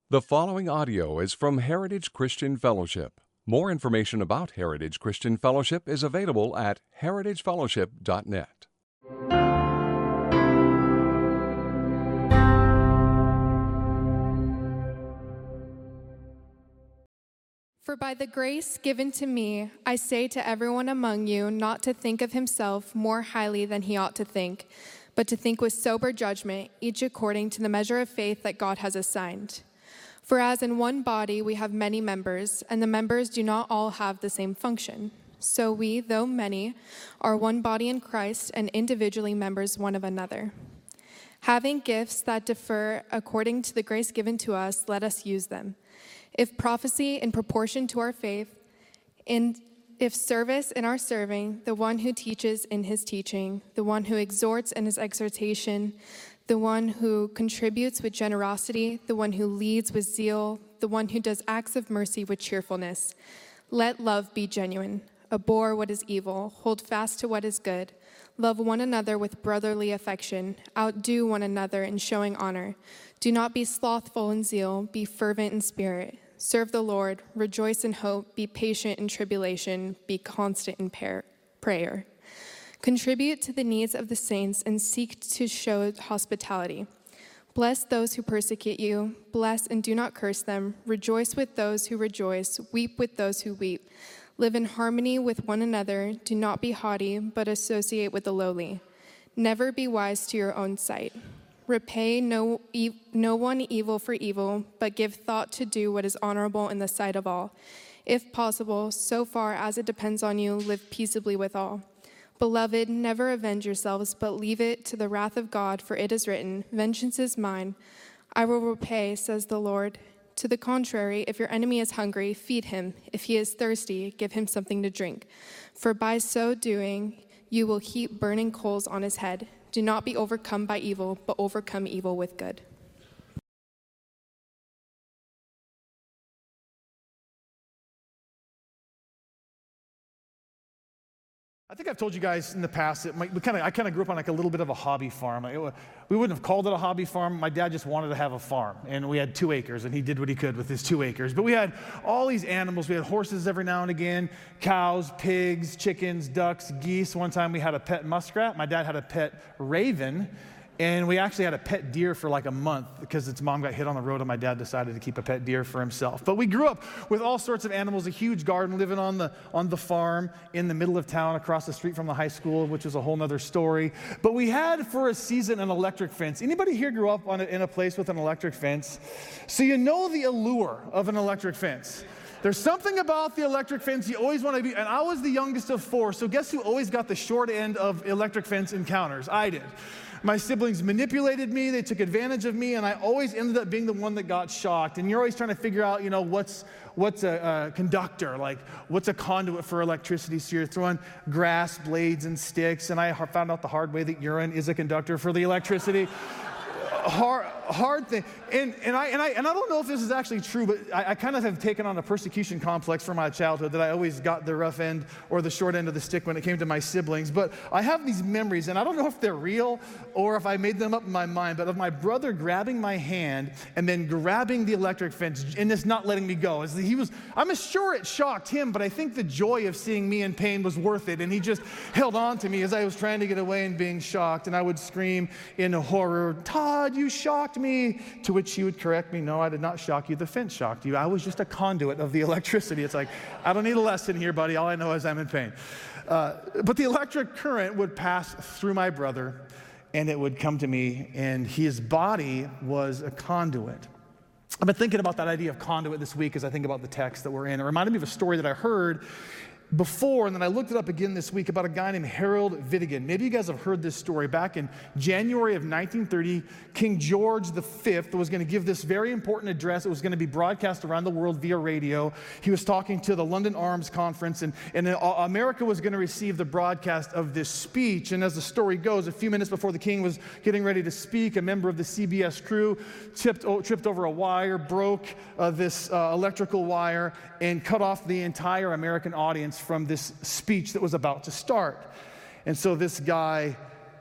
The following audio is from Heritage Christian Fellowship. More information about Heritage Christian Fellowship is available at heritagefellowship.net. For by the grace given to me, I say to everyone among you not to think of himself more highly than he ought to think, but to think with sober judgment, each according to the measure of faith that God has assigned. For as in one body we have many members, and the members do not all have the same function. So we, though many, are one body in Christ, and individually members one of another. Having gifts that differ according to the grace given to us, let us use them. If prophecy, in proportion to our faith, if service, in our serving, the one who teaches in his teaching, the one who exhorts in his exhortation, the one who contributes with generosity, the one who leads with zeal, the one who does acts of mercy with cheerfulness. Let love be genuine. Abhor what is evil. Hold fast to what is good. Love one another with brotherly affection. Outdo one another in showing honor. Do not be slothful in zeal. Be fervent in spirit. Serve the Lord. Rejoice in hope. Be patient in tribulation. Be constant in prayer. Contribute to the needs of the saints and seek to show hospitality. Bless those who persecute you. Bless and do not curse them. Rejoice with those who rejoice. Weep with those who weep. Live in harmony with one another. Do not be haughty, but associate with the lowly. Never be wise to your own sight. Repay no one evil for evil, but give thought to do what is honorable in the sight of all. If possible, so far as it depends on you, live peaceably with all. Beloved, never avenge yourselves, but leave it to the wrath of God, for it is written, "Vengeance is mine, I will repay," says the Lord. To the contrary, if your enemy is hungry, feed him. If he is thirsty, give him something to drink. For by so doing, you will heap burning coals on his head. Do not be overcome by evil, but overcome evil with good. I think I've told you guys in the past that I kind of grew up on like a little bit of a hobby farm. We wouldn't have called it a hobby farm. My dad just wanted to have a farm, and we had 2 acres, and he did what he could with his 2 acres. But we had all these animals. We had horses every now and again, cows, pigs, chickens, ducks, geese. One time we had a pet muskrat. My dad had a pet raven. And we actually had a pet deer for like a month because its mom got hit on the road and my dad decided to keep a pet deer for himself. But we grew up with all sorts of animals, a huge garden, living on the farm in the middle of town across the street from the high school, which is a whole nother story. But we had for a season an electric fence. Anybody here grew up in a place with an electric fence? So you know the allure of an electric fence. There's something about the electric fence you always want to be, and I was the youngest of 4, so guess who always got the short end of electric fence encounters? I did. My siblings manipulated me, they took advantage of me, and I always ended up being the one that got shocked. And you're always trying to figure out, what's a conductor, like what's a conduit for electricity. So you're throwing grass, blades, and sticks, and I found out the hard way that urine is a conductor for the electricity. Hard thing, and I don't know if this is actually true, but I kind of have taken on a persecution complex from my childhood that I always got the rough end or the short end of the stick when it came to my siblings. But I have these memories, and I don't know if they're real or if I made them up in my mind, but of my brother grabbing my hand and then grabbing the electric fence and just not letting me go. I'm sure it shocked him, but I think the joy of seeing me in pain was worth it, and he just held on to me as I was trying to get away and being shocked, and I would scream in horror, "Todd, you shocked me," to which he would correct me, "No, I did not shock you. The fence shocked you. I was just a conduit of the electricity." It's like, I don't need a lesson here, buddy. All I know is I'm in pain. But the electric current would pass through my brother, and it would come to me, and his body was a conduit. I've been thinking about that idea of conduit this week as I think about the text that we're in. It reminded me of a story that I heard before, and then I looked it up again this week about a guy named Harold Vidigan. Maybe you guys have heard this story. Back in January of 1930, King George V was going to give this very important address. It was going to be broadcast around the world via radio. He was talking to the London Arms Conference, and America was going to receive the broadcast of this speech. And as the story goes, a few minutes before the king was getting ready to speak, a member of the CBS crew tripped over a wire, broke this electrical wire, and cut off the entire American audience from this speech that was about to start. And so this guy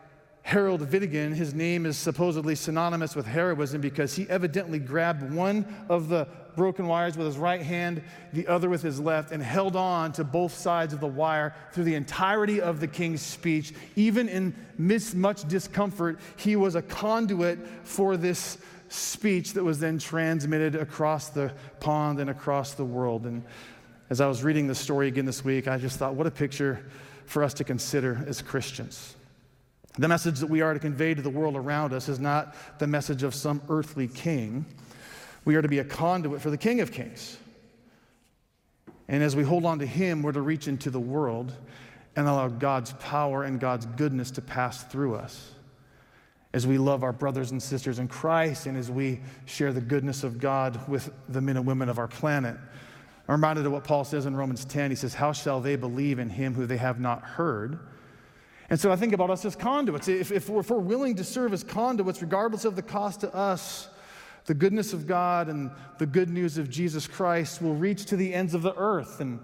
Harold Vidigan. His name is supposedly synonymous with heroism because he evidently grabbed one of the broken wires with his right hand, the other with his left, and held on to both sides of the wire through the entirety of the king's speech. Even in much discomfort, he was a conduit for this speech that was then transmitted across the pond and across the world. And as I was reading the story again this week, I just thought, what a picture for us to consider as Christians. The message that we are to convey to the world around us is not the message of some earthly king. We are to be a conduit for the King of Kings. And as we hold on to him, we're to reach into the world and allow God's power and God's goodness to pass through us. As we love our brothers and sisters in Christ, and as we share the goodness of God with the men and women of our planet. I'm reminded of what Paul says in Romans 10. He says, how shall they believe in him who they have not heard? And so I think about us as conduits. If we're willing to serve as conduits, regardless of the cost to us, the goodness of God and the good news of Jesus Christ will reach to the ends of the earth. And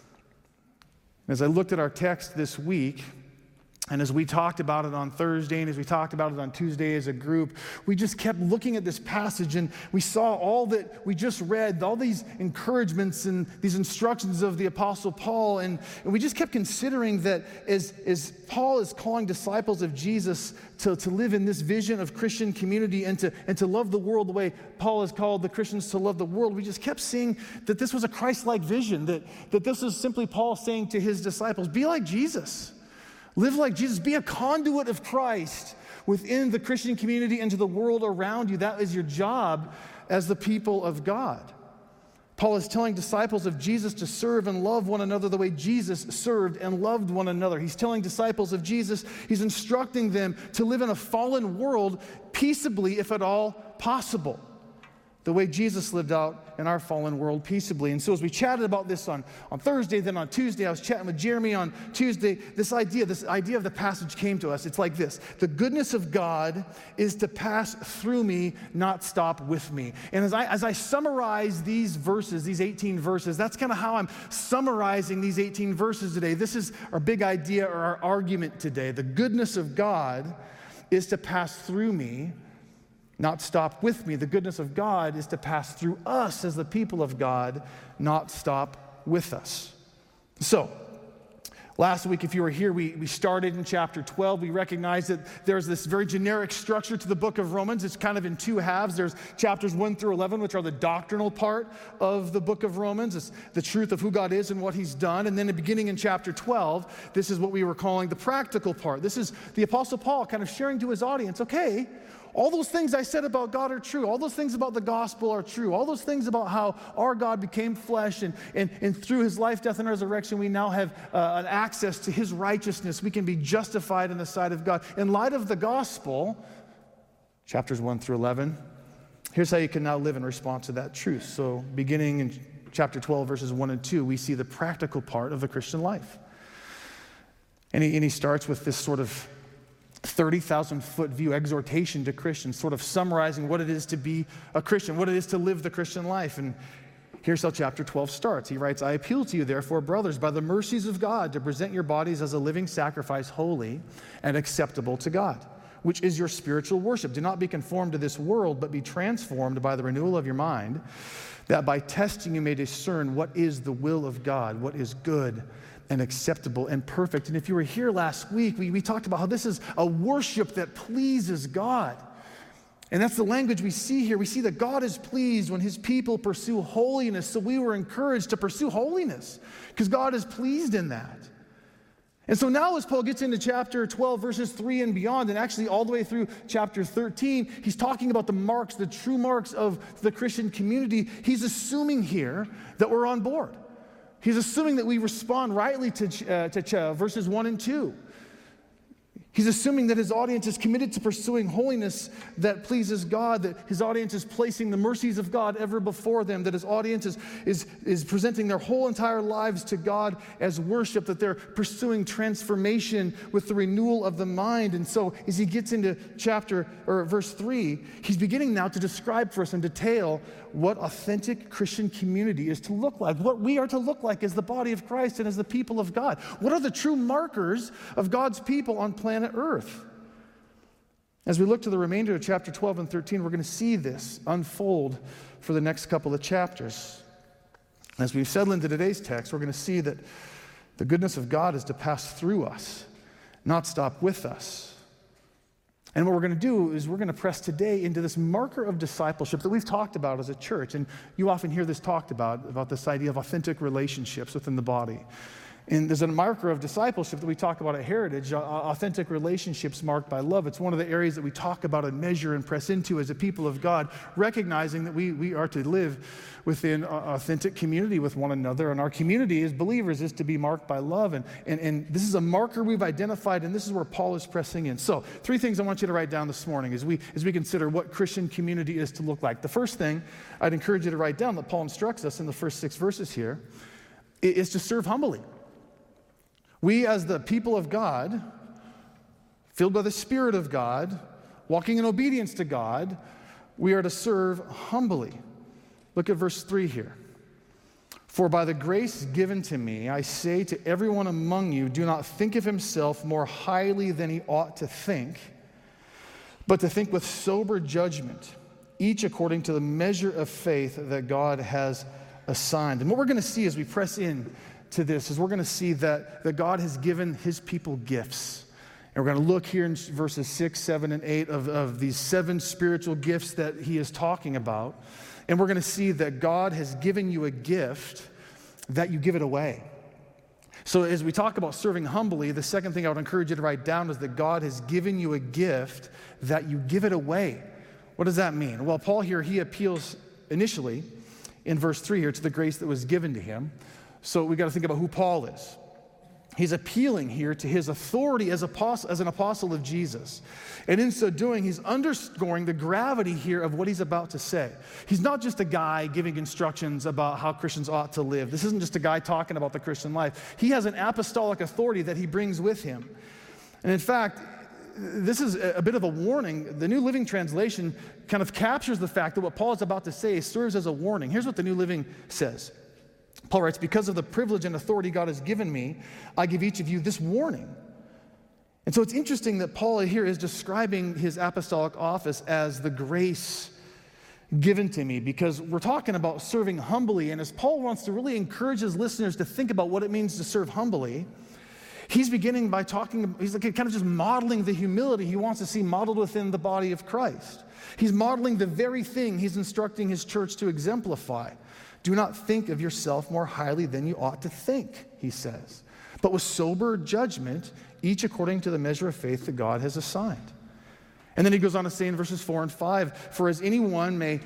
as I looked at our text this week, and as we talked about it on Thursday, and as we talked about it on Tuesday as a group, we just kept looking at this passage, and we saw all that we just read, all these encouragements and these instructions of the Apostle Paul, and we just kept considering that as Paul is calling disciples of Jesus to live in this vision of Christian community and to love the world the way Paul has called the Christians to love the world, we just kept seeing that this was a Christ-like vision, that this is simply Paul saying to his disciples, be like Jesus. Live like Jesus. Be a conduit of Christ within the Christian community and to the world around you. That is your job as the people of God. Paul is telling disciples of Jesus to serve and love one another the way Jesus served and loved one another. He's telling disciples of Jesus, he's instructing them to live in a fallen world peaceably, if at all possible, the way Jesus lived out in our fallen world peaceably. And so as we chatted about this on Thursday, then on Tuesday, I was chatting with Jeremy on Tuesday, this idea of the passage came to us. It's like this: the goodness of God is to pass through me, not stop with me. And as I summarize these verses, these 18 verses, that's kind of how I'm summarizing these 18 verses today. This is our big idea or our argument today. The goodness of God is to pass through me, not stop with me. The goodness of God is to pass through us as the people of God, not stop with us. So, last week, if you were here, we started in chapter 12. We recognized that there's this very generic structure to the book of Romans. It's kind of in two halves. There's chapters 1 through 11, which are the doctrinal part of the book of Romans. It's the truth of who God is and what he's done. And then beginning in chapter 12, this is what we were calling the practical part. This is the Apostle Paul kind of sharing to his audience, okay, all those things I said about God are true. All those things about the gospel are true. All those things about how our God became flesh and through his life, death, and resurrection, we now have an access to his righteousness. We can be justified in the sight of God. In light of the gospel, chapters 1 through 11, here's how you can now live in response to that truth. So beginning in chapter 12, verses 1 and 2, we see the practical part of the Christian life. And he starts with this sort of 30,000-foot view exhortation to Christians, sort of summarizing what it is to be a Christian, what it is to live the Christian life. And here's how chapter 12 starts. He writes, I appeal to you, therefore, brothers, by the mercies of God, to present your bodies as a living sacrifice, holy and acceptable to God, which is your spiritual worship. Do not be conformed to this world, but be transformed by the renewal of your mind, that by testing you may discern what is the will of God, what is good and acceptable and perfect. And if you were here last week, we talked about how this is a worship that pleases God. And that's the language we see here. We see that God is pleased when his people pursue holiness. So we were encouraged to pursue holiness because God is pleased in that. And so now as Paul gets into chapter 12, verses 3 and beyond, and actually all the way through chapter 13, he's talking about the marks, the true marks of the Christian community. He's assuming here that we're on board. He's assuming that we respond rightly to verses 1 and 2. He's assuming that his audience is committed to pursuing holiness that pleases God, that his audience is placing the mercies of God ever before them, that his audience is presenting their whole entire lives to God as worship, that they're pursuing transformation with the renewal of the mind. And so as he gets into verse 3, he's beginning now to describe for us in detail what authentic Christian community is to look like, what we are to look like as the body of Christ and as the people of God. What are the true markers of God's people on planet Earth? As we look to the remainder of chapter 12 and 13, we're going to see this unfold for the next couple of chapters. As we settle into today's text, we're going to see that the goodness of God is to pass through us, not stop with us. And what we're going to do is we're going to press today into this marker of discipleship that we've talked about as a church. And you often hear this talked about this idea of authentic relationships within the body. And there's a marker of discipleship that we talk about at Heritage, authentic relationships marked by love. It's one of the areas that we talk about and measure and press into as a people of God, recognizing that we are to live within authentic community with one another. And our community as believers is to be marked by love. And this is a marker we've identified, and this is where Paul is pressing in. So 3 things I want you to write down this morning as we consider what Christian community is to look like. The first thing I'd encourage you to write down that Paul instructs us in the first 6 verses here is to serve humbly. We, as the people of God, filled by the Spirit of God, walking in obedience to God, we are to serve humbly. Look at verse 3 here. For by the grace given to me, I say to everyone among you, do not think of himself more highly than he ought to think, but to think with sober judgment, each according to the measure of faith that God has assigned. And what we're going to see as we press in to this is we're going to see that God has given his people gifts. And we're going to look here in verses 6, 7, and 8 of these 7 spiritual gifts that he is talking about. And we're going to see that God has given you a gift that you give it away. So as we talk about serving humbly, the second thing I would encourage you to write down is that God has given you a gift that you give it away. What does that mean? Well, Paul here, he appeals initially in verse 3 here to the grace that was given to him. So we got to think about who Paul is. He's appealing here to his authority as an apostle of Jesus. And in so doing, he's underscoring the gravity here of what he's about to say. He's not just a guy giving instructions about how Christians ought to live. This isn't just a guy talking about the Christian life. He has an apostolic authority that he brings with him. And in fact, this is a bit of a warning. The New Living Translation kind of captures the fact that what Paul is about to say serves as a warning. Here's what the New Living says. Paul writes, because of the privilege and authority God has given me, I give each of you this warning. And so it's interesting that Paul here is describing his apostolic office as the grace given to me, because we're talking about serving humbly. And as Paul wants to really encourage his listeners to think about what it means to serve humbly, he's beginning by he's kind of just modeling the humility he wants to see modeled within the body of Christ. He's modeling the very thing he's instructing his church to exemplify. Do not think of yourself more highly than you ought to think, he says, but with sober judgment, each according to the measure of faith that God has assigned. And then he goes on to say in verses 4 and 5, for as in one body,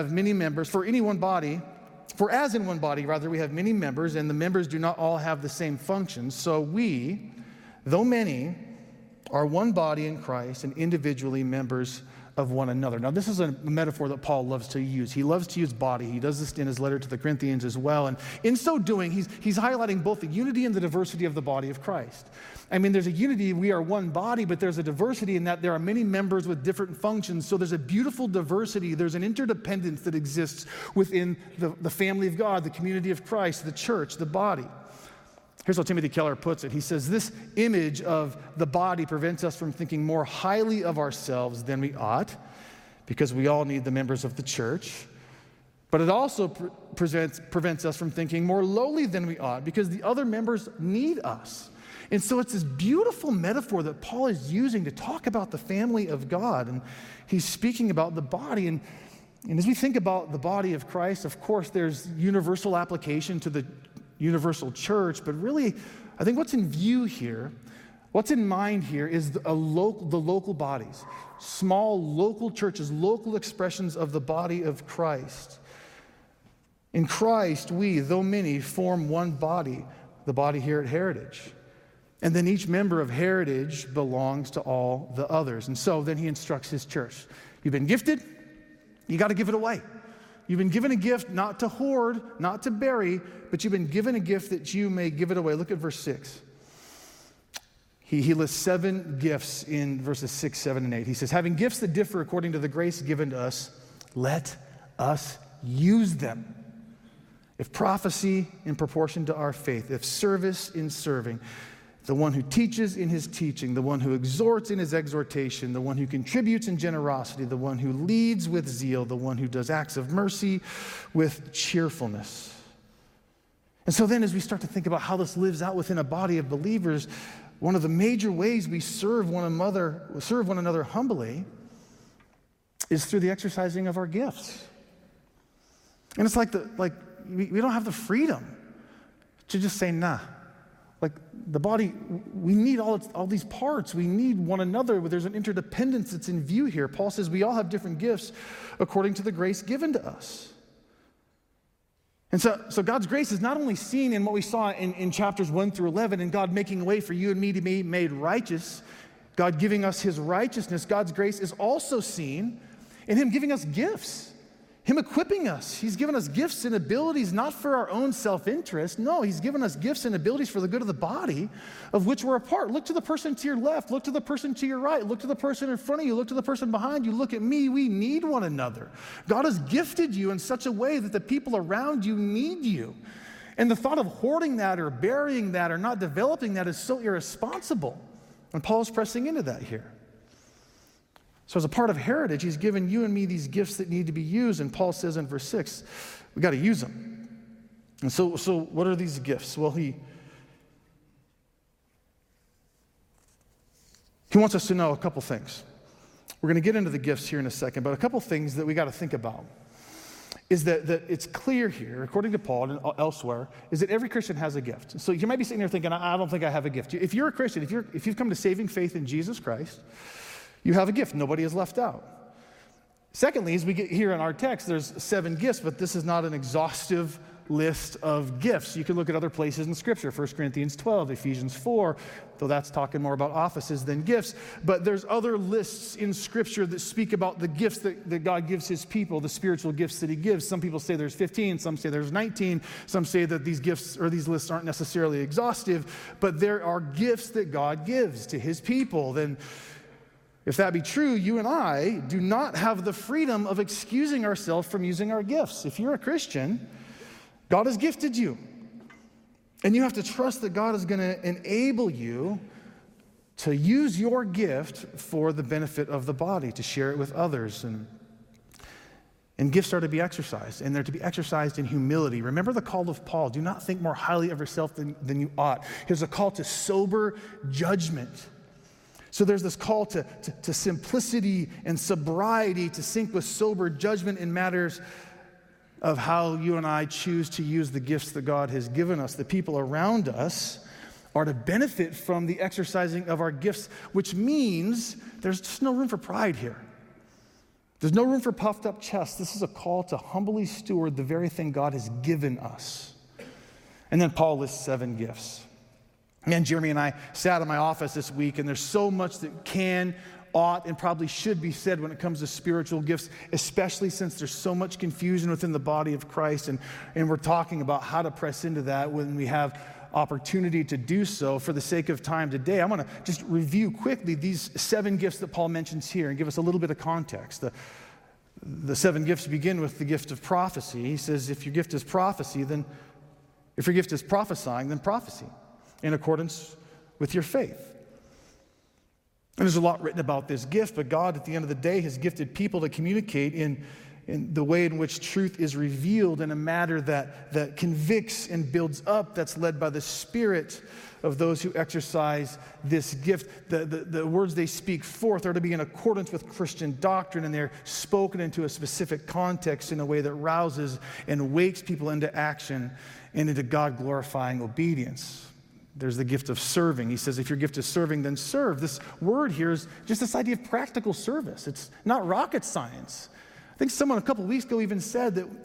we have many members, and the members do not all have the same functions. So we, though many, are one body in Christ and individually members of one another. Now, this is a metaphor that Paul loves to use. He loves to use body. He does this in his letter to the Corinthians as well. And in so doing, he's highlighting both the unity and the diversity of the body of Christ. I mean, there's a unity, we are one body, but there's a diversity in that there are many members with different functions. So there's a beautiful diversity. There's an interdependence that exists within the family of God, the community of Christ, the church, the body. Here's how Timothy Keller puts it. He says, this image of the body prevents us from thinking more highly of ourselves than we ought, because we all need the members of the church. But it also prevents us from thinking more lowly than we ought, because the other members need us. And so it's this beautiful metaphor that Paul is using to talk about the family of God. And he's speaking about the body. And as we think about the body of Christ, of course, there's universal application to the universal church, but really, I think what's in view here, what's in mind here is the local bodies, small local churches, local expressions of the body of Christ. In Christ, we, though many, form one body, the body here at Heritage. And then each member of Heritage belongs to all the others. And so then he instructs his church. You've been gifted, you got to give it away. You've been given a gift not to hoard, not to bury, but you've been given a gift that you may give it away. Look at verse 6. He lists 7 gifts in verses 6, 7, and 8. He says, having gifts that differ according to the grace given to us, let us use them. If prophecy, in proportion to our faith. If service, in serving. the one who teaches in his teaching, the one who exhorts in his exhortation, the one who contributes in generosity, the one who leads with zeal, the one who does acts of mercy with cheerfulness. And so then as we start to think about how this lives out within a body of believers, one of the major ways we serve one another humbly is through the exercising of our gifts. And it's like we don't have the freedom to just say, nah. Like the body, we need all these parts. We need one another. There's an interdependence that's in view here. Paul says we all have different gifts according to the grace given to us. And so God's grace is not only seen in what we saw in chapters 1 through 11, and God making a way for you and me to be made righteous, God giving us his righteousness. God's grace is also seen in him giving us gifts. Him equipping us. He's given us gifts and abilities not for our own self-interest. No, he's given us gifts and abilities for the good of the body of which we're a part. Look to the person to your left. Look to the person to your right. Look to the person in front of you. Look to the person behind you. Look at me. We need one another. God has gifted you in such a way that the people around you need you. And the thought of hoarding that or burying that or not developing that is so irresponsible. And Paul's pressing into that here. So as a part of Heritage, he's given you and me these gifts that need to be used. And Paul says in verse 6, we got to use them. And so what are these gifts? Well, he wants us to know a couple things. We're going to get into the gifts here in a second, but a couple things that we got to think about is that it's clear here, according to Paul and elsewhere, is that every Christian has a gift. So you might be sitting there thinking, I don't think I have a gift. If you're a Christian, if you've come to saving faith in Jesus Christ, you have a gift. Nobody is left out. Secondly, as we get here in our text, there's 7 gifts, but this is not an exhaustive list of gifts. You can look at other places in Scripture, 1 Corinthians 12, Ephesians 4, though that's talking more about offices than gifts. But there's other lists in Scripture that speak about the gifts that God gives his people, the spiritual gifts that he gives. Some people say there's 15, some say there's 19, some say that these gifts or these lists aren't necessarily exhaustive, but there are gifts that God gives to his people. Then if that be true, you and I do not have the freedom of excusing ourselves from using our gifts. If you're a Christian, God has gifted you. And you have to trust that God is going to enable you to use your gift for the benefit of the body, to share it with others. And gifts are to be exercised, and they're to be exercised in humility. Remember the call of Paul, do not think more highly of yourself than you ought. Here's a call to sober judgment. So there's this call to simplicity and sobriety, to sync with sober judgment in matters of how you and I choose to use the gifts that God has given us. The people around us are to benefit from the exercising of our gifts, which means there's just no room for pride here. There's no room for puffed up chests. This is a call to humbly steward the very thing God has given us. And then Paul lists 7 gifts. And Jeremy and I sat in my office this week, and there's so much that can, ought, and probably should be said when it comes to spiritual gifts, especially since there's so much confusion within the body of Christ, and we're talking about how to press into that when we have opportunity to do so. For the sake of time today, I'm going to just review quickly these 7 gifts that Paul mentions here and give us a little bit of context. The 7 gifts begin with the gift of prophecy. He says, if your gift is prophecy, then if your gift is prophesying, then prophecy in accordance with your faith. And there's a lot written about this gift, but God at the end of the day has gifted people to communicate in the way in which truth is revealed in a matter that convicts and builds up, that's led by the Spirit of those who exercise this gift. The words they speak forth are to be in accordance with Christian doctrine, and they're spoken into a specific context in a way that rouses and wakes people into action and into God-glorifying obedience. There's the gift of serving. He says, if your gift is serving, then serve. This word here is just this idea of practical service. It's not rocket science. I think someone a couple weeks ago even said that,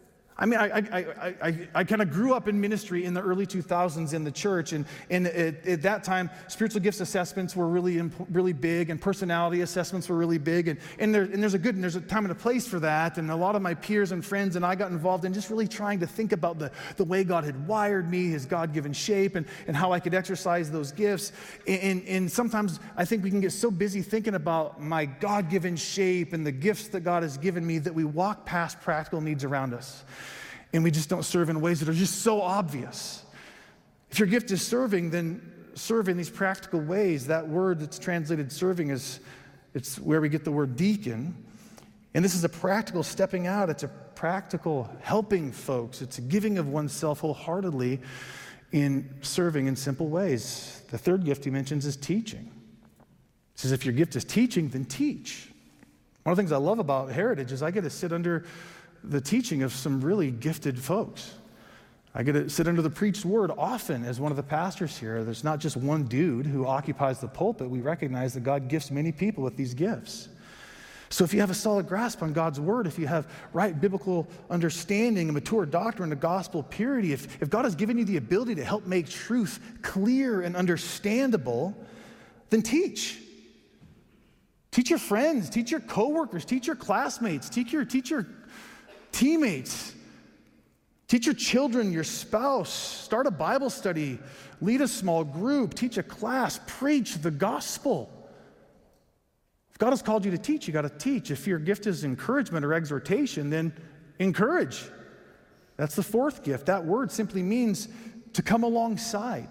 I kind of grew up in ministry in the early 2000s in the church, and at that time, spiritual gifts assessments were really big, and personality assessments were really big, and there's a time and a place for that, and a lot of my peers and friends and I got involved in just really trying to think about the way God had wired me, his God-given shape, and how I could exercise those gifts, and sometimes I think we can get so busy thinking about my God-given shape and the gifts that God has given me that we walk past practical needs around us. And we just don't serve in ways that are just so obvious. If your gift is serving, then serve in these practical ways. That word that's translated serving it's where we get the word deacon. And this is a practical stepping out. It's a practical helping folks. It's a giving of oneself wholeheartedly in serving in simple ways. The third gift he mentions is teaching. He says, if your gift is teaching, then teach. One of the things I love about Heritage is I get to sit under the teaching of some really gifted folks. I get to sit under the preached word often as one of the pastors here. There's not just one dude who occupies the pulpit. We recognize that God gifts many people with these gifts. So if you have a solid grasp on God's word, if you have right biblical understanding, a mature doctrine, a gospel purity, if God has given you the ability to help make truth clear and understandable, then teach. Teach your friends, teach your coworkers, teach your classmates, teach your teammates, teach your children, your spouse, start a Bible study, lead a small group, teach a class, preach the gospel. If God has called you to teach, you got to teach. If your gift is encouragement or exhortation, then encourage. That's the fourth gift. That word simply means to come alongside.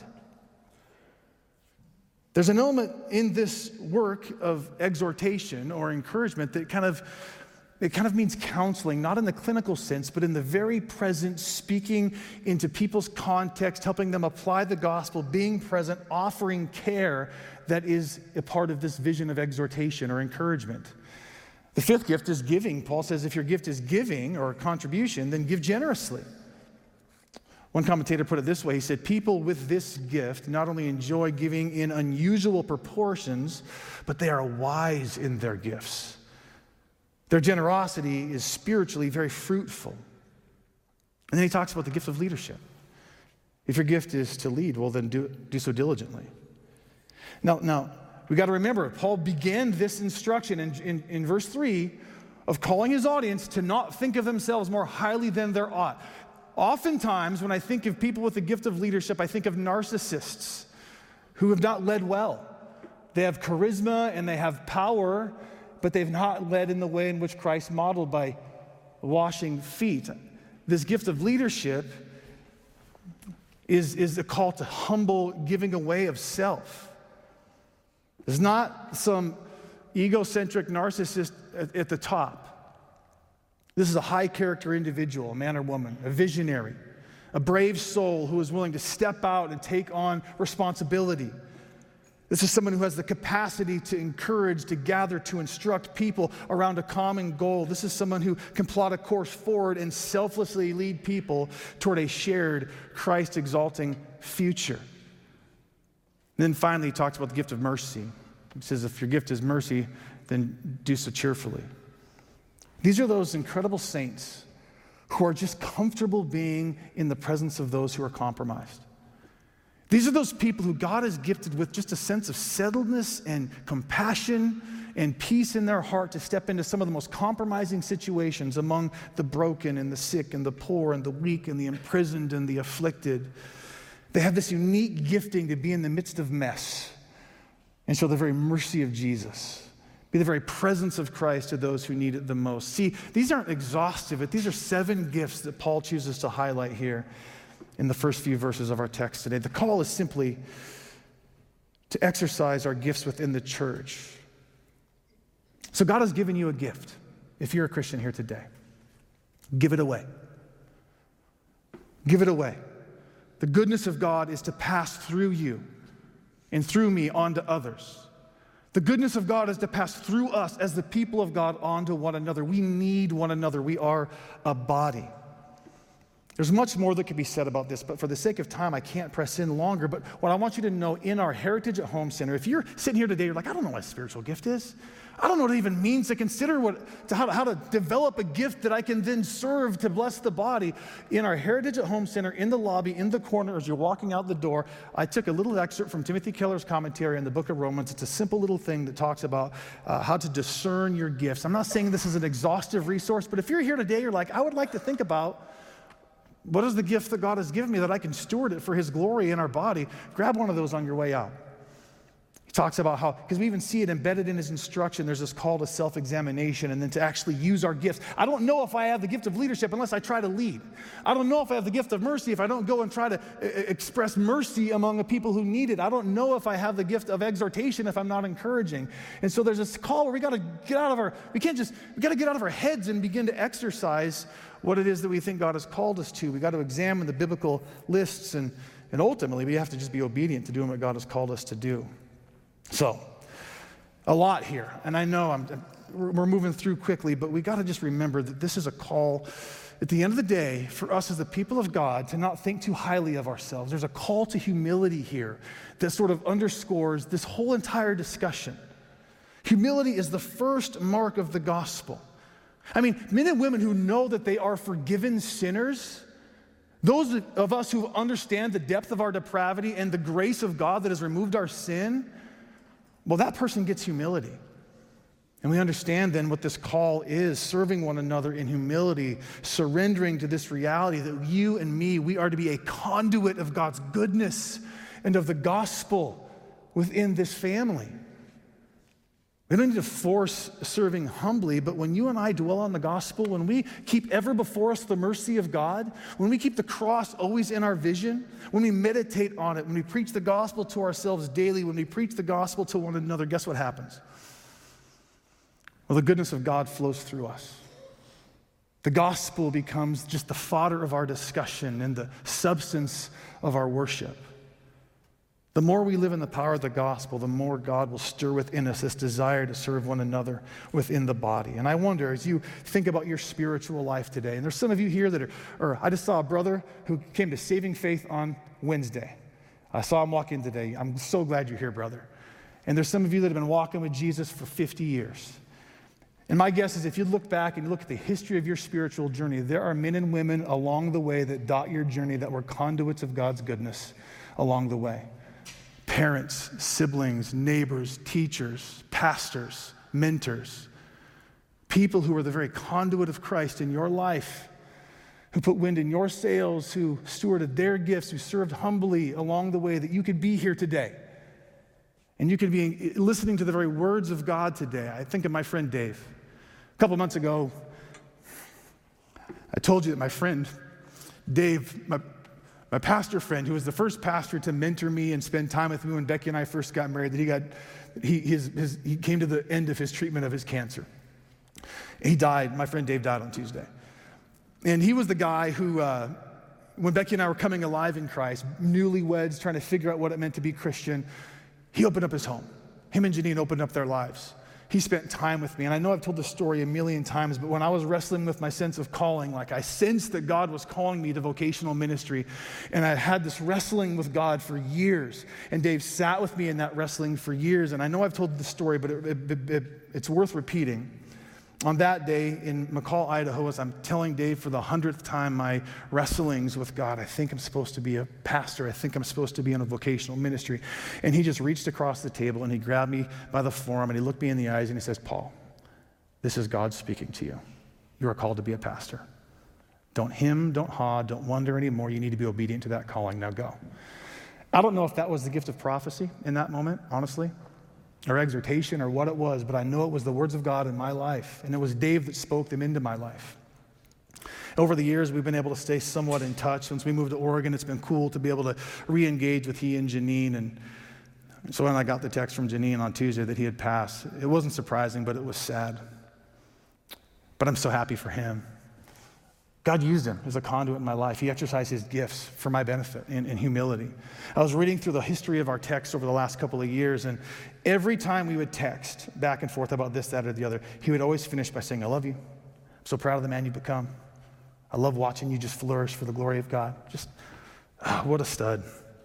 There's an element in this work of exhortation or encouragement that kind of means counseling, not in the clinical sense, but in the very present, speaking into people's context, helping them apply the gospel, being present, offering care that is a part of this vision of exhortation or encouragement. The fifth gift is giving. Paul says if your gift is giving or contribution, then give generously. One commentator put it this way. He said, people with this gift not only enjoy giving in unusual proportions, but they are wise in their gifts. Their generosity is spiritually very fruitful. And then he talks about the gift of leadership. If your gift is to lead, well, then do so diligently. Now, we got to remember, Paul began this instruction in verse 3 of calling his audience to not think of themselves more highly than they ought. Oftentimes, when I think of people with the gift of leadership, I think of narcissists who have not led well. They have charisma and they have power, but they've not led in the way in which Christ modeled by washing feet. This gift of leadership is a call to humble giving away of self. It's not some egocentric narcissist at the top. This is a high-character individual, a man or woman, a visionary, a brave soul who is willing to step out and take on responsibility. This is someone who has the capacity to encourage, to gather, to instruct people around a common goal. This is someone who can plot a course forward and selflessly lead people toward a shared, Christ-exalting future. And then finally, he talks about the gift of mercy. He says, if your gift is mercy, then do so cheerfully. These are those incredible saints who are just comfortable being in the presence of those who are compromised. These are those people who God has gifted with just a sense of settledness and compassion and peace in their heart to step into some of the most compromising situations among the broken and the sick and the poor and the weak and the imprisoned and the afflicted. They have this unique gifting to be in the midst of mess and show the very mercy of Jesus. Be the very presence of Christ to those who need it the most. See, these aren't exhaustive, but these are 7 gifts that Paul chooses to highlight here in the first few verses of our text today. The call is simply to exercise our gifts within the church. So God has given you a gift. If you're a Christian here today, give it away. Give it away. The goodness of God is to pass through you and through me onto others. The goodness of God is to pass through us as the people of God onto one another. We need one another. We are a body. There's much more that could be said about this, but for the sake of time, I can't press in longer. But what I want you to know in our Heritage at Home Center, if you're sitting here today, you're like, I don't know what a spiritual gift is. I don't know what it even means to consider how to develop a gift that I can then serve to bless the body. In our Heritage at Home Center, in the lobby, in the corner, as you're walking out the door, I took a little excerpt from Timothy Keller's commentary in the book of Romans. It's a simple little thing that talks about how to discern your gifts. I'm not saying this is an exhaustive resource, but if you're here today, you're like, I would like to think about what is the gift that God has given me that I can steward it for His glory in our body. Grab one of those on your way out. He talks about how, because we even see it embedded in his instruction, there's this call to self-examination and then to actually use our gifts. I don't know if I have the gift of leadership unless I try to lead. I don't know if I have the gift of mercy if I don't go and try to express mercy among the people who need it. I don't know if I have the gift of exhortation if I'm not encouraging. And so there's this call where we got to get out of our heads and begin to exercise what it is that we think God has called us to. We got to examine the biblical lists and ultimately we have to just be obedient to doing what God has called us to do. So, a lot here, and I know we're moving through quickly, but we got to just remember that this is a call at the end of the day for us as the people of God to not think too highly of ourselves. There's a call to humility here that sort of underscores this whole entire discussion. Humility is the first mark of the gospel. I mean, men and women who know that they are forgiven sinners, those of us who understand the depth of our depravity and the grace of God that has removed our sin, well, that person gets humility. And we understand then what this call is, serving one another in humility, surrendering to this reality that you and me, we are to be a conduit of God's goodness and of the gospel within this family. We don't need to force serving humbly, but when you and I dwell on the gospel, when we keep ever before us the mercy of God, when we keep the cross always in our vision, when we meditate on it, when we preach the gospel to ourselves daily, when we preach the gospel to one another, guess what happens? Well, the goodness of God flows through us. The gospel becomes just the fodder of our discussion and the substance of our worship. The more we live in the power of the gospel, the more God will stir within us this desire to serve one another within the body. And I wonder, as you think about your spiritual life today, and there's some of you here that I just saw a brother who came to saving faith on Wednesday. I saw him walk in today. I'm so glad you're here, brother. And there's some of you that have been walking with Jesus for 50 years. And my guess is if you look back and you look at the history of your spiritual journey, there are men and women along the way that dot your journey that were conduits of God's goodness along the way. Parents, siblings, neighbors, teachers, pastors, mentors, people who were the very conduit of Christ in your life, who put wind in your sails, who stewarded their gifts, who served humbly along the way that you could be here today. And you could be listening to the very words of God today. I think of my friend Dave. A couple months ago, I told you that my friend Dave, my pastor friend, who was the first pastor to mentor me and spend time with me when Becky and I first got married, that he came to the end of his treatment of his cancer. He died. My friend Dave died on Tuesday. And he was the guy who, when Becky and I were coming alive in Christ, newlyweds, trying to figure out what it meant to be Christian, he opened up his home. Him and Janine opened up their lives. He spent time with me. And I know I've told this story a million times, but when I was wrestling with my sense of calling, like I sensed that God was calling me to vocational ministry, and I had this wrestling with God for years. And Dave sat with me in that wrestling for years. And I know I've told the story, but it's worth repeating. On that day in McCall, Idaho, as I'm telling Dave for the 100th time my wrestlings with God, I think I'm supposed to be a pastor. I think I'm supposed to be in a vocational ministry. And he just reached across the table and he grabbed me by the forearm and he looked me in the eyes and he says, "Paul, this is God speaking to you. You are called to be a pastor. Don't hem, don't haw, don't wonder anymore. You need to be obedient to that calling. Now go." I don't know if that was the gift of prophecy in that moment, honestly, or exhortation or what it was, but I know it was the words of God in my life, and it was Dave that spoke them into my life. Over the years, we've been able to stay somewhat in touch. Since we moved to Oregon, it's been cool to be able to re-engage with he and Janine, and so when I got the text from Janine on Tuesday that he had passed, it wasn't surprising, but it was sad. But I'm so happy for him. God used him as a conduit in my life. He exercised his gifts for my benefit in humility. I was reading through the history of our text over the last couple of years, and every time we would text back and forth about this, that, or the other, he would always finish by saying, "I love you. I'm so proud of the man you've become. I love watching you just flourish for the glory of God." Just, what a stud.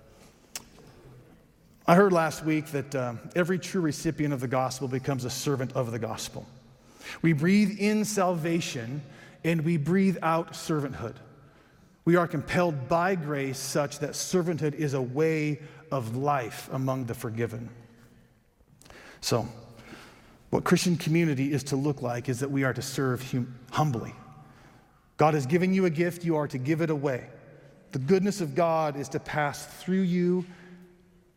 I heard last week that every true recipient of the gospel becomes a servant of the gospel. We breathe in salvation and we breathe out servanthood. We are compelled by grace such that servanthood is a way of life among the forgiven. So, what Christian community is to look like is that we are to serve humbly. God has given you a gift, you are to give it away. The goodness of God is to pass through you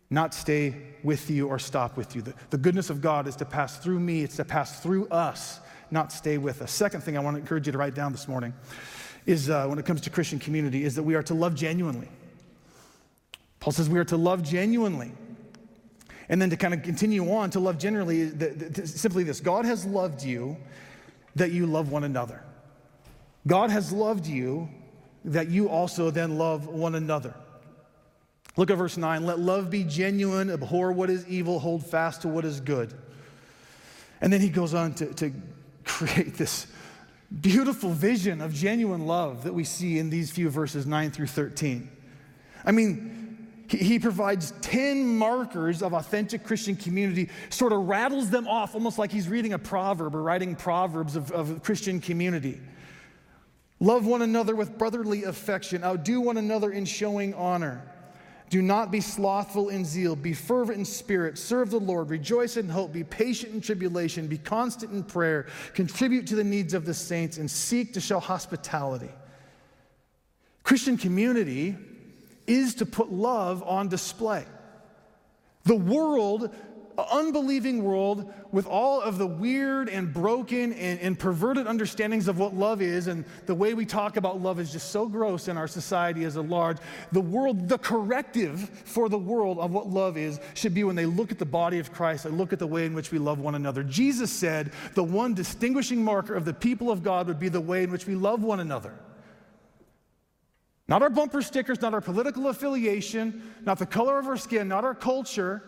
not stay with you or stop with you. The goodness of God is to pass through me. It's to pass through us, not stay with us. Second thing I want to encourage you to write down this morning is when it comes to Christian community is that we are to love genuinely. Paul says we are to love genuinely. And then to kind of continue on to love genuinely, simply this: God has loved you that you love one another. God has loved you that you also then love one another. Look at verse 9. Let love be genuine, abhor what is evil, hold fast to what is good. And then he goes on to create this beautiful vision of genuine love that we see in these few verses 9 through 13. I mean, he provides 10 markers of authentic Christian community, sort of rattles them off almost like he's reading a proverb or writing proverbs of Christian community. Love one another with brotherly affection. Outdo one another in showing honor. Do not be slothful in zeal. Be fervent in spirit. Serve the Lord. Rejoice in hope. Be patient in tribulation. Be constant in prayer. Contribute to the needs of the saints and seek to show hospitality. Christian community is to put love on display. The world, an unbelieving world with all of the weird and broken and perverted understandings of what love is, and the way we talk about love is just so gross in our society as a large. The world, the corrective for the world of what love is should be when they look at the body of Christ and look at the way in which we love one another. Jesus said the one distinguishing marker of the people of God would be the way in which we love one another. Not our bumper stickers, not our political affiliation, not the color of our skin, not our culture.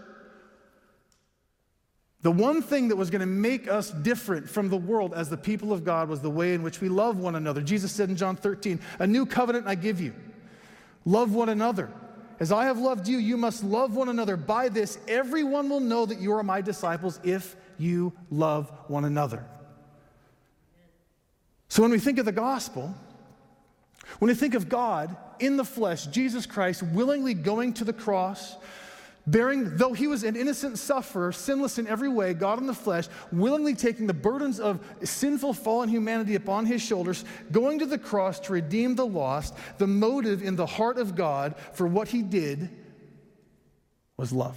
The one thing that was going to make us different from the world as the people of God was the way in which we love one another. Jesus said in John 13, "A new covenant I give you. Love one another. As I have loved you, you must love one another. By this, everyone will know that you are my disciples if you love one another." So when we think of the gospel, when we think of God in the flesh, Jesus Christ willingly going to the cross, bearing, though he was an innocent sufferer, sinless in every way, God in the flesh, willingly taking the burdens of sinful, fallen humanity upon his shoulders, going to the cross to redeem the lost, the motive in the heart of God for what he did was love.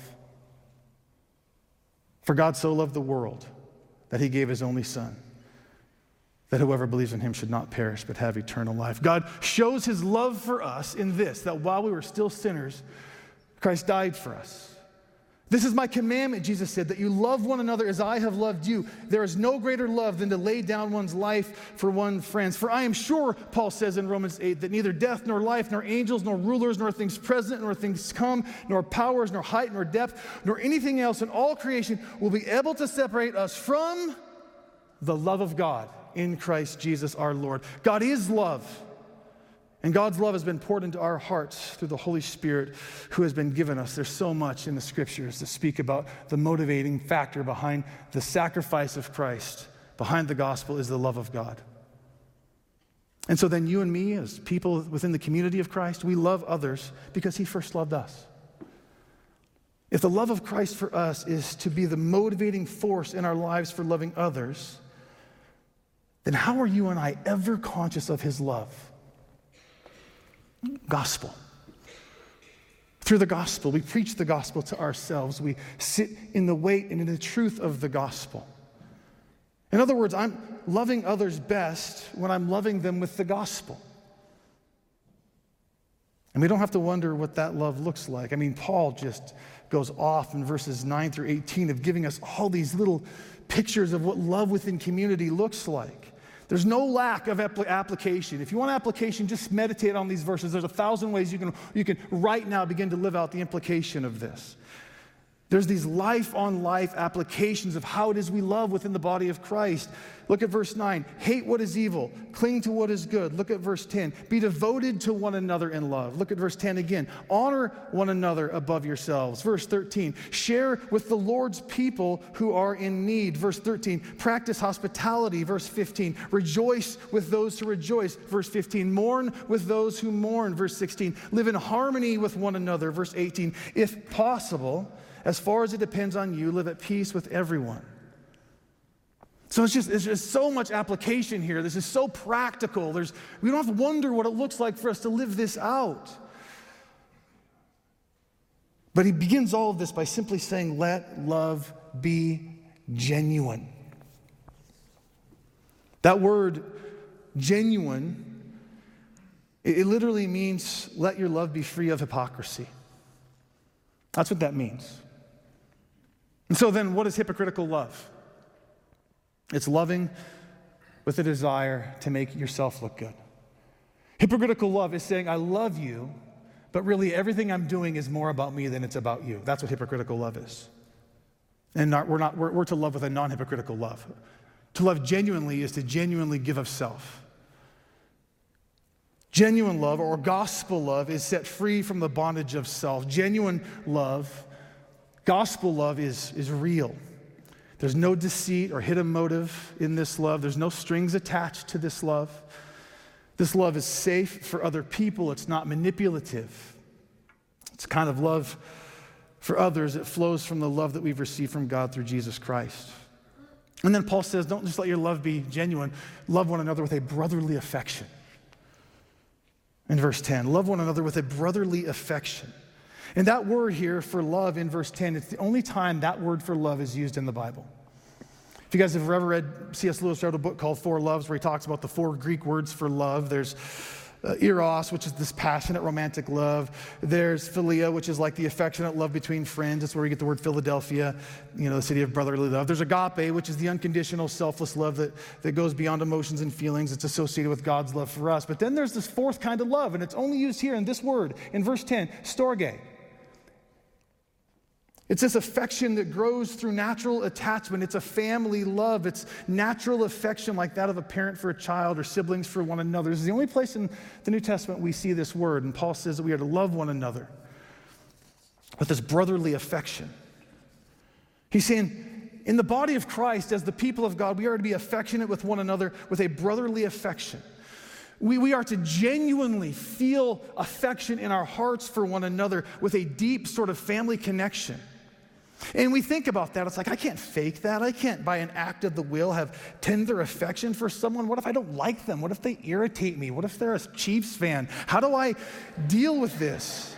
For God so loved the world that he gave his only Son, that whoever believes in him should not perish but have eternal life. God shows his love for us in this, that while we were still sinners, Christ died for us. This is my commandment, Jesus said, that you love one another as I have loved you. There is no greater love than to lay down one's life for one's friends. For I am sure, Paul says in Romans 8, that neither death nor life, nor angels, nor rulers, nor things present, nor things come, nor powers, nor height, nor depth, nor anything else in all creation will be able to separate us from the love of God in Christ Jesus our Lord. God is love. And God's love has been poured into our hearts through the Holy Spirit who has been given us. There's so much in the scriptures to speak about the motivating factor behind the sacrifice of Christ. Behind the gospel is the love of God. And so then you and me, as people within the community of Christ, we love others because he first loved us. If the love of Christ for us is to be the motivating force in our lives for loving others, then how are you and I ever conscious of his love? Gospel. Through the gospel, we preach the gospel to ourselves. We sit in the weight and in the truth of the gospel. In other words, I'm loving others best when I'm loving them with the gospel. And we don't have to wonder what that love looks like. I mean, Paul just goes off in verses 9 through 18 of giving us all these little pictures of what love within community looks like. There's no lack of application. If you want application, just meditate on these verses. There's 1,000 ways you can right now begin to live out the implication of this. There's these life-on-life applications of how it is we love within the body of Christ. Look at verse 9. Hate what is evil. Cling to what is good. Look at verse 10. Be devoted to one another in love. Look at verse 10 again. Honor one another above yourselves. Verse 13. Share with the Lord's people who are in need. Verse 13. Practice hospitality. Verse 15. Rejoice with those who rejoice. Verse 15. Mourn with those who mourn. Verse 16. Live in harmony with one another. Verse 18. If possible, as far as it depends on you, live at peace with everyone. So it's just so much application here. This is so practical. We don't have to wonder what it looks like for us to live this out. But he begins all of this by simply saying, let love be genuine. That word, genuine, it literally means let your love be free of hypocrisy. That's what that means. And so then, what is hypocritical love? It's loving with a desire to make yourself look good. Hypocritical love is saying, I love you, but really everything I'm doing is more about me than it's about you. That's what hypocritical love is. And we're to love with a non-hypocritical love. To love genuinely is to genuinely give of self. Genuine love, or gospel love, is set free from the bondage of self. Genuine love, gospel love is real. There's no deceit or hidden motive in this love. There's no strings attached to this love. This love is safe for other people. It's not manipulative. It's a kind of love for others. It flows from the love that we've received from God through Jesus Christ. And then Paul says, don't just let your love be genuine. Love one another with a brotherly affection. In verse 10, love one another with a brotherly affection. And that word here for love in verse 10, it's the only time that word for love is used in the Bible. If you guys have ever read, C.S. Lewis wrote a book called Four Loves, where he talks about the four Greek words for love. There's eros, which is this passionate romantic love. There's philia, which is like the affectionate love between friends. That's where we get the word Philadelphia, the city of brotherly love. There's agape, which is the unconditional, selfless love that goes beyond emotions and feelings. It's associated with God's love for us. But then there's this fourth kind of love, and it's only used here in this word, in verse 10, storge. It's this affection that grows through natural attachment. It's a family love. It's natural affection like that of a parent for a child or siblings for one another. This is the only place in the New Testament we see this word. And Paul says that we are to love one another with this brotherly affection. He's saying, in the body of Christ, as the people of God, we are to be affectionate with one another with a brotherly affection. We are to genuinely feel affection in our hearts for one another with a deep sort of family connection. And we think about that. It's like, I can't fake that. I can't, by an act of the will, have tender affection for someone. What if I don't like them? What if they irritate me? What if they're a Chiefs fan? How do I deal with this?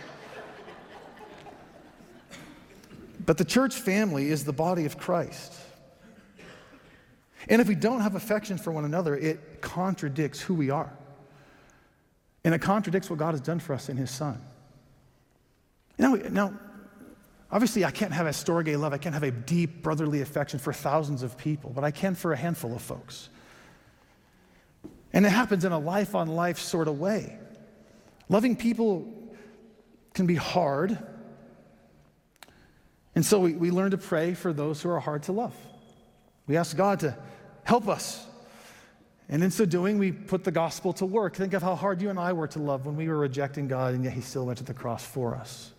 But the church family is the body of Christ. And if we don't have affection for one another, it contradicts who we are. And it contradicts what God has done for us in His Son. Now, obviously, I can't have a storge love. I can't have a deep brotherly affection for thousands of people, but I can for a handful of folks. And it happens in a life-on-life sort of way. Loving people can be hard. And so we learn to pray for those who are hard to love. We ask God to help us. And in so doing, we put the gospel to work. Think of how hard you and I were to love when we were rejecting God, and yet He still went to the cross for us.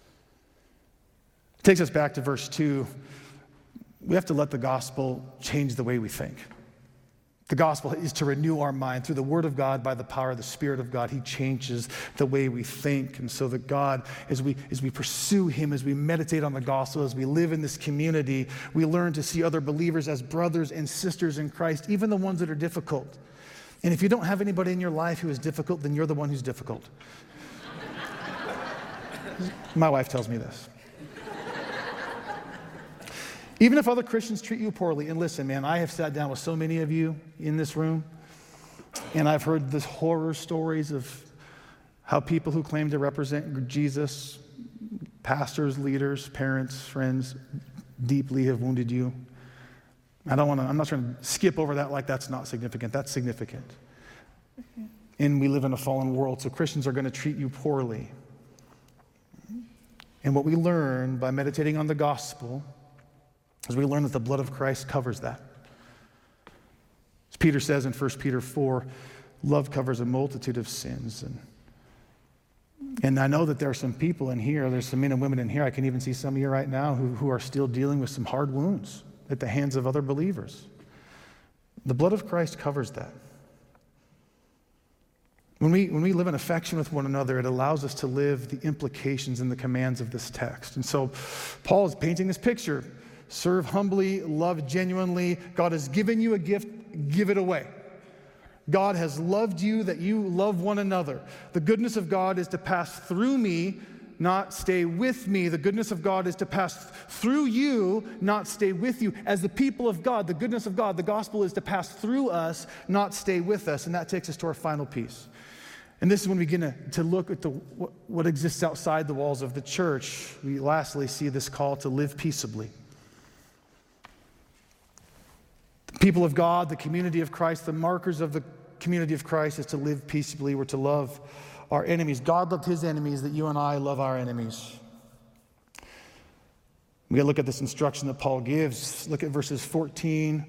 It takes us back to verse 2. We have to let the gospel change the way we think. The gospel is to renew our mind through the Word of God, by the power of the Spirit of God. He changes the way we think. And so that God, as we pursue Him, as we meditate on the gospel, as we live in this community, we learn to see other believers as brothers and sisters in Christ, even the ones that are difficult. And if you don't have anybody in your life who is difficult, then you're the one who's difficult. My wife tells me this. Even if other Christians treat you poorly, and listen, man, I have sat down with so many of you in this room, and I've heard the horror stories of how people who claim to represent Jesus, pastors, leaders, parents, friends, deeply have wounded you. I'm not trying to skip over that like that's not significant. That's significant. And we live in a fallen world, so Christians are going to treat you poorly. And what we learn by meditating on the gospel as we learn that the blood of Christ covers that. As Peter says in 1 Peter 4, love covers a multitude of sins. And I know that there are some people in here, there's some men and women in here, I can even see some of you right now who are still dealing with some hard wounds at the hands of other believers. The blood of Christ covers that. When we live in affection with one another, it allows us to live the implications and the commands of this text. And so Paul is painting this picture. Serve humbly, love genuinely. God has given you a gift, give it away. God has loved you that you love one another. The goodness of God is to pass through me not stay with me. The goodness of God is to pass through you, not stay with you. As the people of God, the goodness of God, the gospel is to pass through us, not stay with us. And that takes us to our final piece. And this is when we begin to look at what exists outside the walls of the church. We lastly see this call to live peaceably. The people of God, the community of Christ, the markers of the community of Christ is to live peaceably. We're to love our enemies. God loved his enemies, that you and I love our enemies. We got to look at this instruction that Paul gives. Look at verses 14,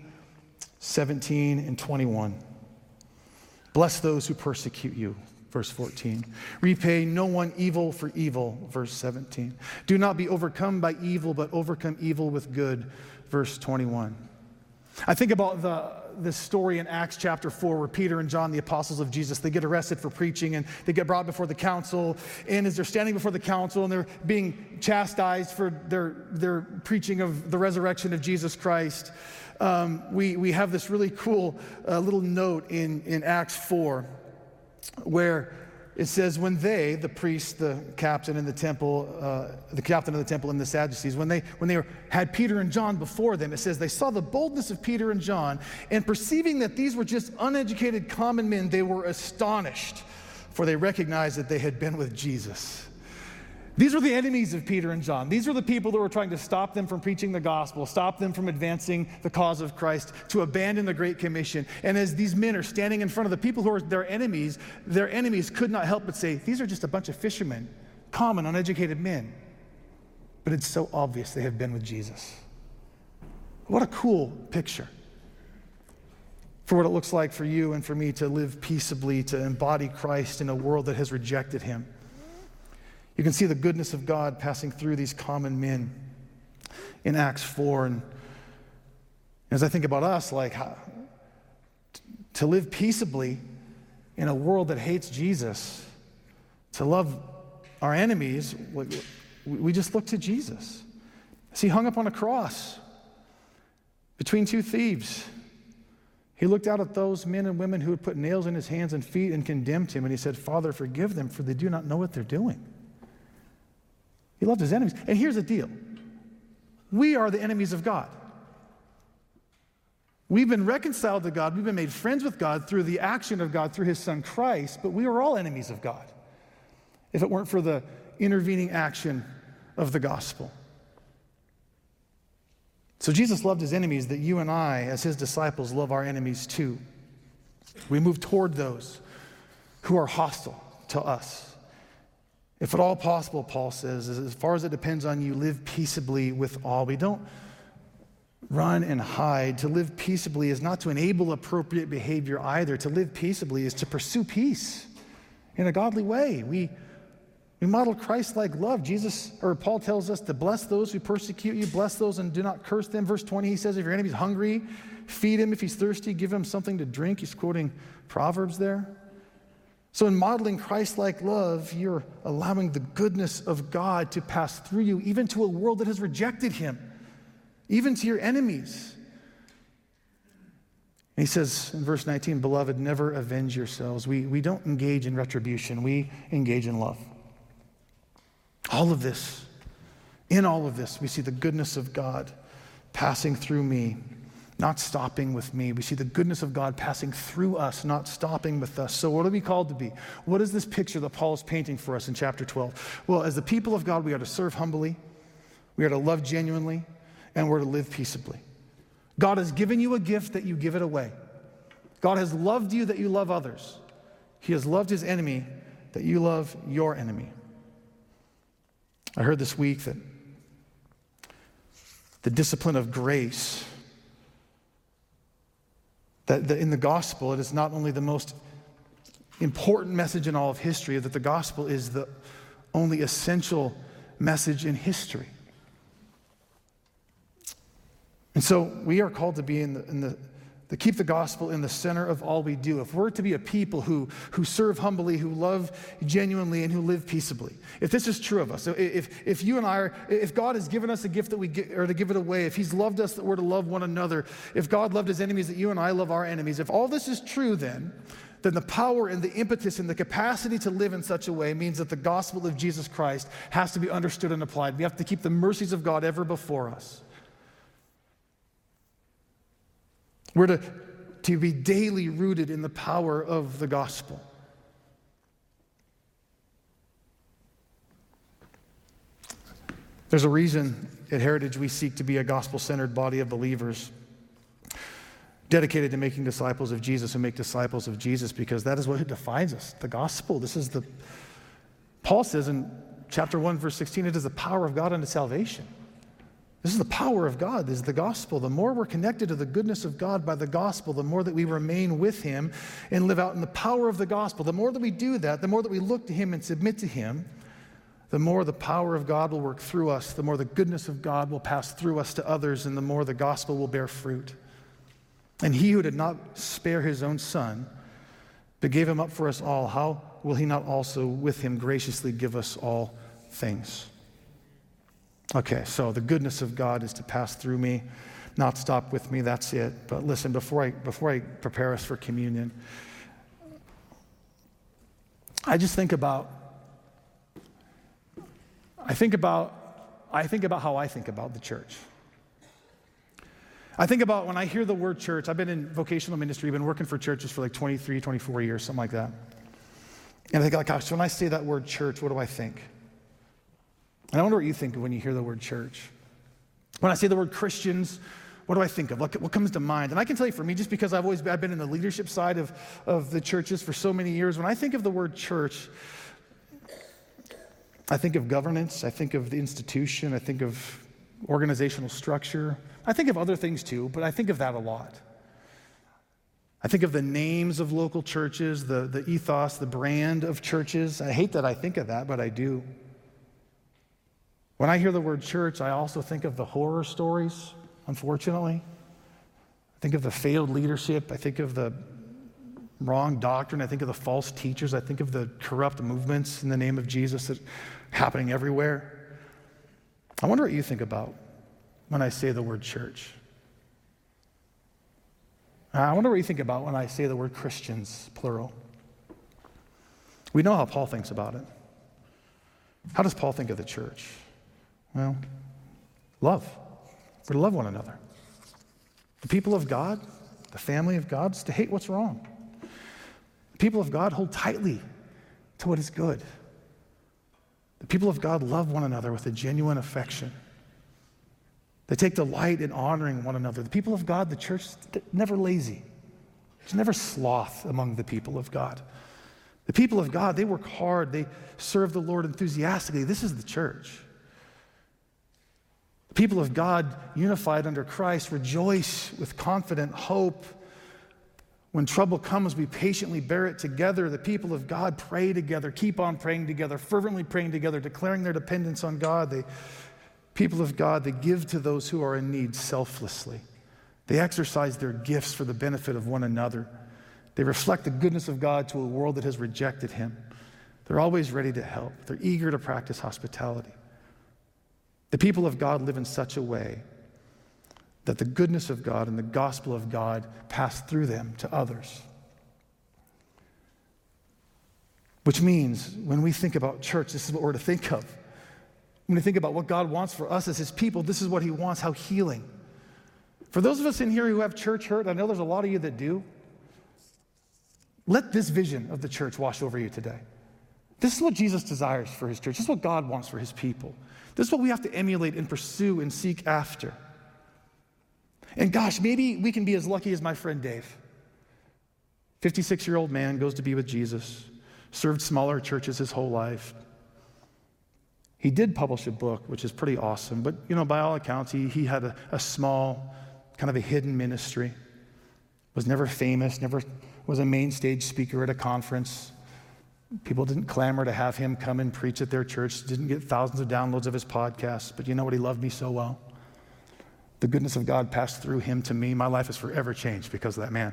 17, and 21. Bless those who persecute you, verse 14. Repay no one evil for evil, verse 17. Do not be overcome by evil, but overcome evil with good, verse 21. I think about this story in Acts chapter 4 where Peter and John, the apostles of Jesus, they get arrested for preaching and they get brought before the council. And as they're standing before the council and they're being chastised for their preaching of the resurrection of Jesus Christ, we have this really cool little note in Acts 4 where it says, when they, the priests, the captain of the temple and the Sadducees, when they had Peter and John before them, it says they saw the boldness of Peter and John, and perceiving that these were just uneducated common men, they were astonished, for they recognized that they had been with Jesus. These were the enemies of Peter and John. These were the people that were trying to stop them from preaching the gospel, stop them from advancing the cause of Christ, to abandon the Great Commission. And as these men are standing in front of the people who are their enemies could not help but say, these are just a bunch of fishermen, common, uneducated men. But it's so obvious they have been with Jesus. What a cool picture for what it looks like for you and for me to live peaceably, to embody Christ in a world that has rejected him. You can see the goodness of God passing through these common men in Acts 4. And as I think about us, like to live peaceably in a world that hates Jesus, to love our enemies, we just look to Jesus. As he hung up on a cross between two thieves, he looked out at those men and women who had put nails in his hands and feet and condemned him, and he said, Father, forgive them, for they do not know what they're doing. He loved his enemies. And here's the deal. We are the enemies of God. We've been reconciled to God. We've been made friends with God through the action of God, through his son Christ, but we are all enemies of God if it weren't for the intervening action of the gospel. So Jesus loved his enemies, that you and I, as his disciples, love our enemies too. We move toward those who are hostile to us. If at all possible, Paul says, as far as it depends on you, live peaceably with all. We don't run and hide. To live peaceably is not to enable appropriate behavior either. To live peaceably is to pursue peace in a godly way. We model Christ-like love. Paul tells us to bless those who persecute you, bless those and do not curse them. Verse 20, he says, if your enemy's hungry, feed him. If he's thirsty, give him something to drink. He's quoting Proverbs there. So in modeling Christ-like love, you're allowing the goodness of God to pass through you, even to a world that has rejected him, even to your enemies. And he says in verse 19, beloved, never avenge yourselves. We don't engage in retribution. We engage in love. In all of this, we see the goodness of God passing through me, not stopping with me. We see the goodness of God passing through us, not stopping with us. So what are we called to be? What is this picture that Paul is painting for us in chapter 12? Well, as the people of God, we are to serve humbly, we are to love genuinely, and we're to live peaceably. God has given you a gift that you give it away. God has loved you that you love others. He has loved his enemy that you love your enemy. I heard this week that the discipline of grace, that in the gospel, it is not only the most important message in all of history, that the gospel is the only essential message in history. And so we are called to be to keep the gospel in the center of all we do. If we're to be a people who serve humbly, who love genuinely, and who live peaceably, if this is true of us, so if you and I if God has given us a gift that we are to give it away, if he's loved us that we're to love one another, if God loved his enemies that you and I love our enemies, if all this is true, then then the power and the impetus and the capacity to live in such a way means that the gospel of Jesus Christ has to be understood and applied. We have to keep the mercies of God ever before us. We're to be daily rooted in the power of the gospel. There's a reason at Heritage we seek to be a gospel-centered body of believers dedicated to making disciples of Jesus and make disciples of Jesus, because that is what defines us, the gospel. Paul says in chapter 1, verse 16, it is the power of God unto salvation. This is the power of God. This is the gospel. The more we're connected to the goodness of God by the gospel, the more that we remain with him and live out in the power of the gospel. The more that we do that, the more that we look to him and submit to him, the more the power of God will work through us, the more the goodness of God will pass through us to others, and the more the gospel will bear fruit. And he who did not spare his own son, but gave him up for us all, how will he not also with him graciously give us all things? Okay, so the goodness of God is to pass through me, not stop with me, that's it. But listen, before I prepare us for communion, I think about how I think about the church. I think about when I hear the word church. I've been in vocational ministry, been working for churches for like 23, 24 years, something like that. And I think, gosh, when I say that word church, what do I think? And I wonder what you think of when you hear the word church. When I say the word Christians, what do I think of? What comes to mind? And I can tell you for me, just because I've been in the leadership side of the churches for so many years, when I think of the word church, I think of governance, I think of the institution, I think of organizational structure. I think of other things too, but I think of that a lot. I think of the names of local churches, the ethos, the brand of churches. I hate that I think of that, but I do. When I hear the word church, I also think of the horror stories, unfortunately. I think of the failed leadership. I think of the wrong doctrine. I think of the false teachers. I think of the corrupt movements in the name of Jesus that are happening everywhere. I wonder what you think about when I say the word church. I wonder what you think about when I say the word Christians, plural. We know how Paul thinks about it. How does Paul think of the church? Well, love. We're to love one another. The people of God, the family of God, is to hate what's wrong. The people of God hold tightly to what is good. The people of God love one another with a genuine affection. They take delight in honoring one another. The people of God, the church, is never lazy. There's never sloth among the people of God. The people of God, they work hard. They serve the Lord enthusiastically. This is the church. The people of God, unified under Christ, rejoice with confident hope. When trouble comes, we patiently bear it together. The people of God pray together, keep on praying together, fervently praying together, declaring their dependence on God. The people of God, they give to those who are in need selflessly. They exercise their gifts for the benefit of one another. They reflect the goodness of God to a world that has rejected him. They're always ready to help. They're eager to practice hospitality. The people of God live in such a way that the goodness of God and the gospel of God pass through them to others. Which means when we think about church, this is what we're to think of. When we think about what God wants for us as his people, this is what he wants, how healing. For those of us in here who have church hurt, I know there's a lot of you that do, let this vision of the church wash over you today. This is what Jesus desires for his church. This is what God wants for his people. This is what we have to emulate and pursue and seek after. And gosh, maybe we can be as lucky as my friend Dave. 56-year-old man, goes to be with Jesus, served smaller churches his whole life. He did publish a book, which is pretty awesome, but by all accounts, he had a small, kind of a hidden ministry, was never famous, never was a main stage speaker at a conference. People didn't clamor to have him come and preach at their church, didn't get thousands of downloads of his podcasts, but you know what? He loved me so well. The goodness of God passed through him to me. My life is forever changed because of that man.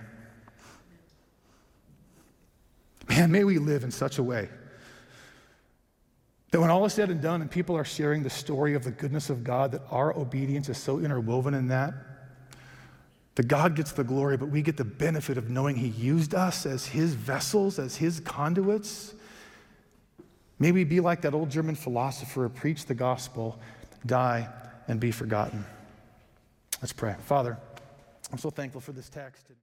Man, may we live in such a way that when all is said and done and people are sharing the story of the goodness of God, that our obedience is so interwoven in that that God gets the glory, but we get the benefit of knowing he used us as his vessels, as his conduits. May we be like that old German philosopher, preach the gospel, die, and be forgotten. Let's pray. Father, I'm so thankful for this text.